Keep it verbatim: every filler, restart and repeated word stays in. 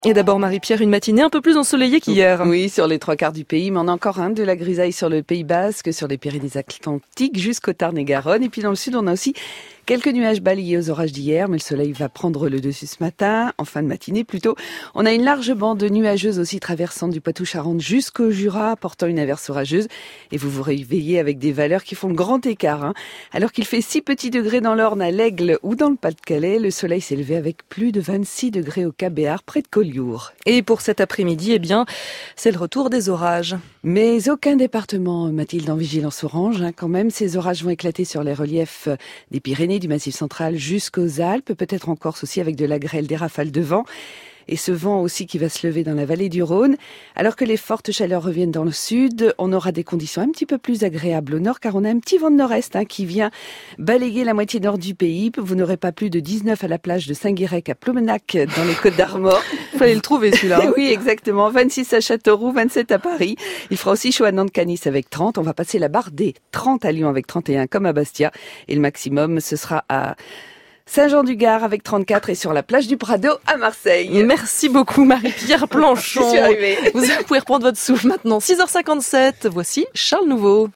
Et d'abord Marie-Pierre, une matinée un peu plus ensoleillée qu'hier. Oui, sur les trois quarts du pays, mais on a encore hein, de la grisaille sur le Pays Basque, sur les Pyrénées-Atlantiques jusqu'au Tarn et Garonne. Et puis dans le sud, on a aussi quelques nuages balayés aux orages d'hier, mais le soleil va prendre le dessus ce matin, en fin de matinée plutôt. On a une large bande nuageuse aussi traversant du Poitou-Charentes jusqu'au Jura, portant une averse orageuse. Et vous vous réveillez avec des valeurs qui font le grand écart. Hein. Alors qu'il fait six petits degrés dans l'Orne, à l'Aigle ou dans le Pas-de-Calais, le soleil s'est levé avec plus de vingt-six degrés au Cap-Béar, près de Collioure. Et pour cet après-midi, eh bien, c'est le retour des orages. Mais aucun département, Mathilde, en vigilance orange. Hein, quand même, ces orages vont éclater sur les reliefs des Pyrénées, du Massif central jusqu'aux Alpes, peut-être en Corse aussi avec de la grêle, des rafales de vent. Et ce vent aussi qui va se lever dans la vallée du Rhône. Alors que les fortes chaleurs reviennent dans le sud, on aura des conditions un petit peu plus agréables au nord, car on a un petit vent de nord-est hein, qui vient balayer la moitié nord du pays. Vous n'aurez pas plus de dix-neuf à la plage de Saint-Guirec à Plomenac dans les Côtes d'Armor. Fallait le trouver celui-là. Oui, exactement. vingt-six à Châteauroux, vingt-sept à Paris. Il fera aussi chaud à Nantes-Canis avec trente. On va passer la barre des trente à Lyon avec trente et un comme à Bastia. Et le maximum, ce sera à Saint-Jean-du-Gard avec trente-quatre et sur la plage du Prado à Marseille. Merci beaucoup Marie-Pierre Planchon. Je suis arrivée. Vous pouvez reprendre votre souffle maintenant. six heures cinquante-sept, voici Charles Nouveau.